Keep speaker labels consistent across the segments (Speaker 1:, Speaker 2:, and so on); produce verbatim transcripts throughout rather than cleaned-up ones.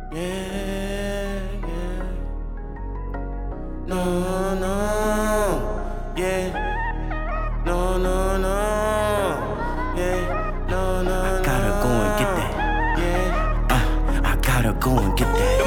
Speaker 1: Yeah, yeah. No, no, yeah. No, no, no, yeah. No, no,
Speaker 2: I gotta go and get that.
Speaker 1: yeah.
Speaker 2: Uh, I gotta go and get that.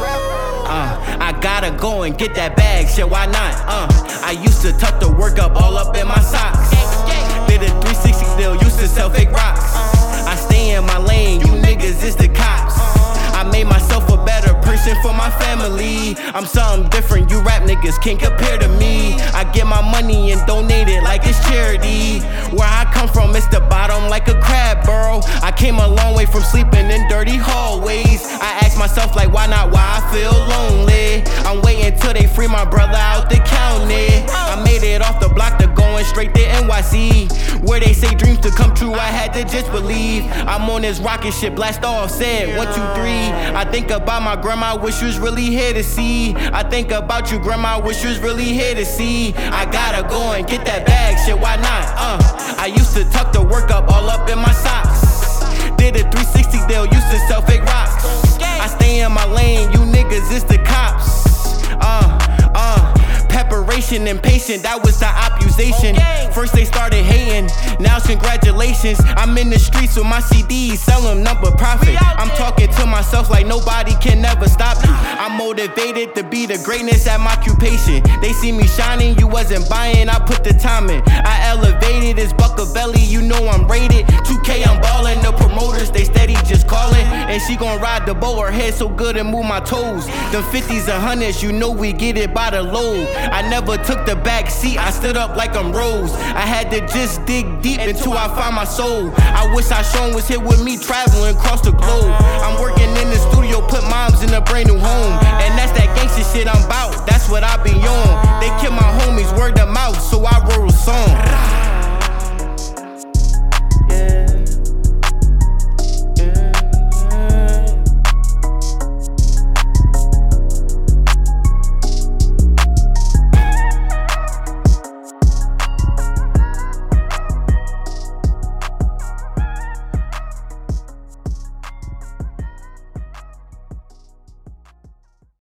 Speaker 2: Uh, I gotta go and get that bag, shit, why not? Uh, I used to tuck the work up all up in my socks. Did a three sixty deal, used to sell fake rocks. I stay in my lane, you niggas is the cops. I made myself a better person for my family. I'm something different, you rap niggas can't compare to me. I get my money and donate it like it's charity. Where I come from, it's the bottom like a crab burrow. I came a long way from sleeping in dirty hallways. I ask myself like why not, why I feel lonely. I'm waiting till they free my brother out the county. I made it off the block to going straight to N Y C, where they say dreams to come true, I had to just believe. I'm on this rocket ship, blast off, said one, two, three. I think about my grandma, wish you was really here to see. I think about you, grandma, wish you was really here to see. I gotta go and get that bag, shit, why not? Uh, I used to tuck the work up all up in my socks. Did a three sixty deal, used to sell fake rocks. I stay in my lane, you niggas is the cops. Uh, uh, preparation and patient, that was the accusation. First they started hating, now it's congratulations. I'm in the streets with my C Ds, selling number profit. I'm talking to myself like nobody can never stop you. I'm motivated to be the greatness at my occupation. They see me shining, you wasn't buying, I put the time in. I elevated, it's Buckabelly, you know I'm rated. two K, I'm ballin', the promoters, they steady just calling. And she gon' ride the boat, her head so good and move my toes. The fifties and hundreds, you know we get it by the load. I never took the back seat, I stood up like I'm Rose. I had to just dig deep until I find my soul. I wish I Sean was here with me traveling across the globe. I'm working in the studio, put moms in a brand new home. And that's that gangsta shit I'm bout, that's what I be on. They kill my homies, word of mouth, so I wrote a song.